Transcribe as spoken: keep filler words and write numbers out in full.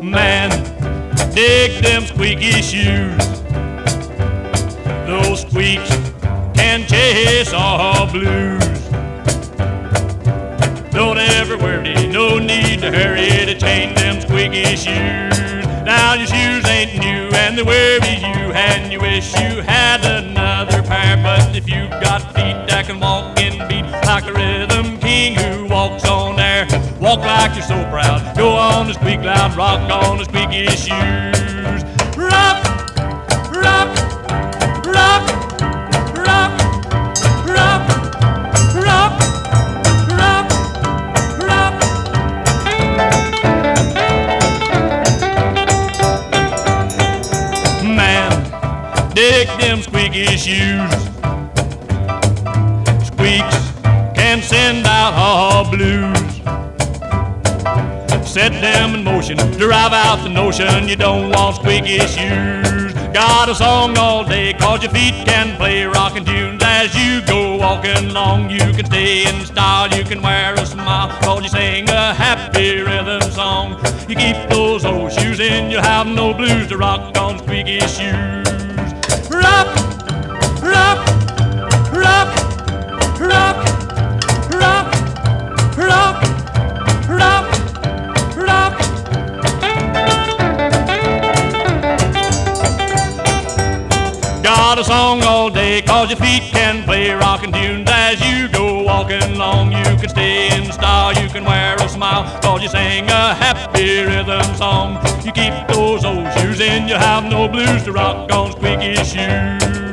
Man, dig them squeaky shoes. Those squeaks can chase all blues. Don't ever worry, no need to hurry to change them squeaky shoes. Now your shoes ain't new and they worry you, and you wish you had another pair. But if you've got feet that can walk in beat like a rhythm king who walks on air, walk like you're so proud, go on the squeak loud, rock on the squeaky shoes. Rock, rock, rock, rock, rock, rock, rock, rock. Man, dig them squeaky shoes. Squeaks can send out all blues. Set them in motion, drive out the notion you don't want squeaky shoes. Got a song all day, cause your feet can play rockin' tunes as you go walking along. You can stay in style, you can wear a smile, cause you sing a happy rhythm song. You keep those old shoes in, you'll have no blues to rock on squeaky shoes. Rock, rock, rock, rock, rock, rock, rock, rock. Got a song all day, cause your feet can play rockin' tunes as you go walking along. You can stay in style, you can wear a smile, cause you sing a happy rhythm song. You keep those old shoes in, you have no blues to rock on squeaky shoes.